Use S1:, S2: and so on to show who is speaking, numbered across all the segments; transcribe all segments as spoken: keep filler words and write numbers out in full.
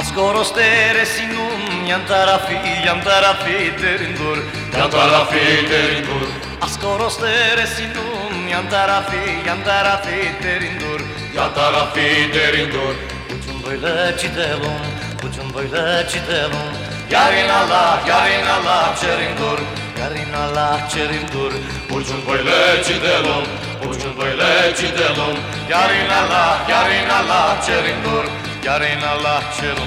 S1: Ascoro stere sinun yan tarafi yan tarafi derin dur
S2: Yan tarafi derin dur
S1: Ascoro stere sinun yan tarafi yan tarafi derin dur
S2: Yan tarafi derin dur
S1: Ucun böyle gidelim ucun böyle gidelim
S2: Yarın Allah yarın Allah çerin dur
S1: Yarın Allah çerim dur
S2: Ucun böyle gidelim Ucun böyle gidelim Yarın Allah yarın Allah çerin dur
S1: Yarın Allah çerim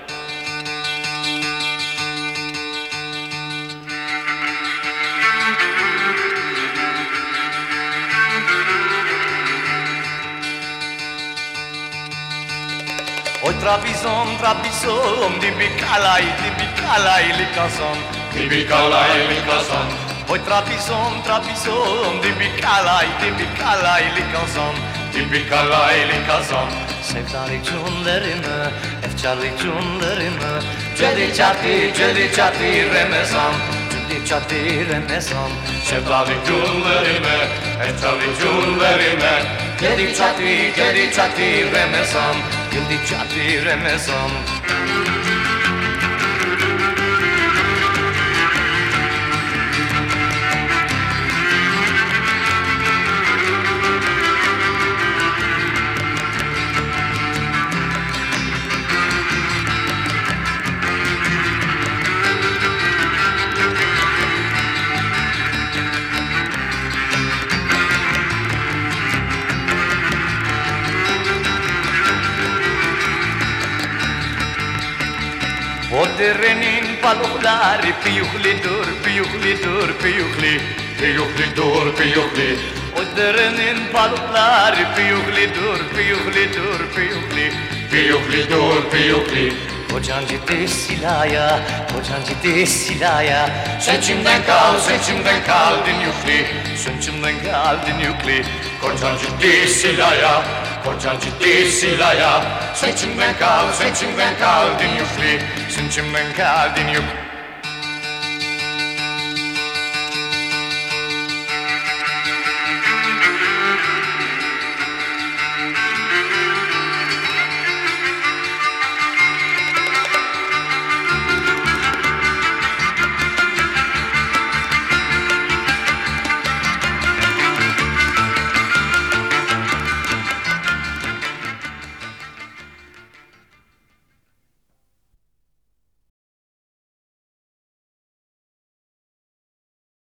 S1: Oy Trabzon, Trabzon, dibi kalay, dibi kalay likason.
S2: Dibi kalay likason.
S1: Oy Trabzon, Trabzon, dibi kalay, dibi kalay likason.
S2: Dibi kalay likason.
S1: Sevdalık cümlerini, efkarlık cümlerini.
S2: Cedi çati, cedi çati remezan.
S1: Cedi çati remezan.
S2: Sevdalık günlerime, efkarlık günlerime. Cedi çati, cedi çati remezan.
S1: Cedi çati remezan. O derenin balıkları piyukli dur, piyukli dur, piyukli.
S2: Piyukli dur, piyukli.
S1: O derenin balıkları piyukli dur, piyukli dur, piyukli.
S2: Piyukli dur, piyukli.
S1: Kocan ciddi silaya, kocan ciddi silaya.
S2: Seçimden kal, seçimden kal din yükli.
S1: Seçimden kaldın yükli.
S2: Kocan ciddi silaya, kocan ciddi silaya. Seçimden kal, seçimden kal din yükli.
S1: Seçimden kaldın yükli.